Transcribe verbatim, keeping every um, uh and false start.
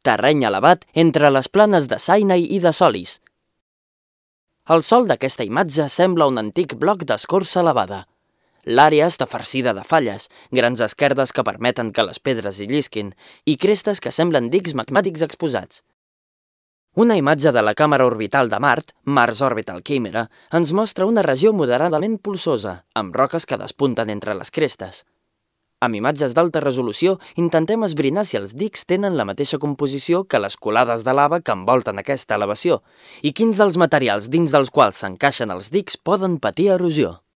terreny elevat entre les planes de Sinai i de Solis. El sòl d'aquesta imatge sembla un antic bloc d'escorça elevada. L'àrea està farcida de falles, grans esquerdes que permeten que les pedres hi llisquin i crestes que semblen dics magmàtics exposats. Una imatge de la càmera orbital de Mart, Mars Orbital Camera, ens mostra una regió moderadament polsosa, amb roques que despunten entre les crestes. Amb imatges d'alta resolució, intentem esbrinar si els dics tenen la mateixa composició que les colades de lava que envolten aquesta elevació i quins dels materials dins dels quals s'encaixen els dics poden patir erosió.